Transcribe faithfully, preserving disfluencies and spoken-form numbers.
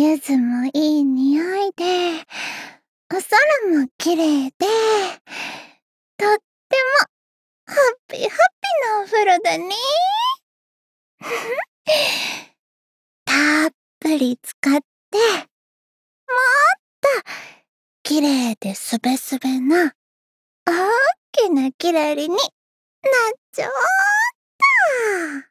柚子もいい匂いで、お空も綺麗で、とってもハッピーハッピーなお風呂だね。たっぷり浸かって、もっと綺麗ですべすべな大きなキラリになっちゃおうっと。